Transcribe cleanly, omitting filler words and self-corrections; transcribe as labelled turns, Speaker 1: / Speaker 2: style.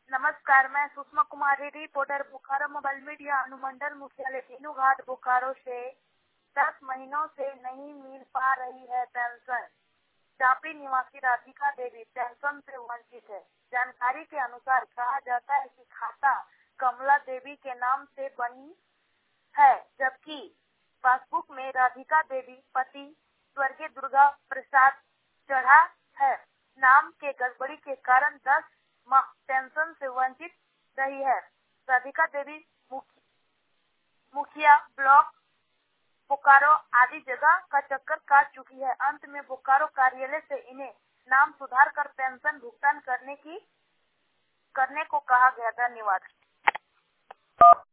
Speaker 1: नमस्कार, मैं Sushma Kumari, reporter Bokaro mobile media अनुमंडल मुख्यालय तीनू घाट बोकारो से 10 महीनों से नहीं मिल पा रही है पेंशन। चापी निवासी राधिका देवी पेंशन से वंचित है। जानकारी के अनुसार कहा जाता है कि खाता कमला देवी के नाम से बनी है, जबकि पासबुक में राधिका देवी पति स्वर्गीय दुर्गा प्रसाद चढ़ा है। नाम के गड़बड़ी के कारण 10 माह पेंशन से वंचित रही है। राधिका देवी मुखिया ब्लॉक बोकारो आदि जगह का चक्कर काट चुकी है। अंत में बोकारो कार्यालय से इन्हें नाम सुधार कर पेंशन भुगतान करने को कहा गया। धन्यवाद।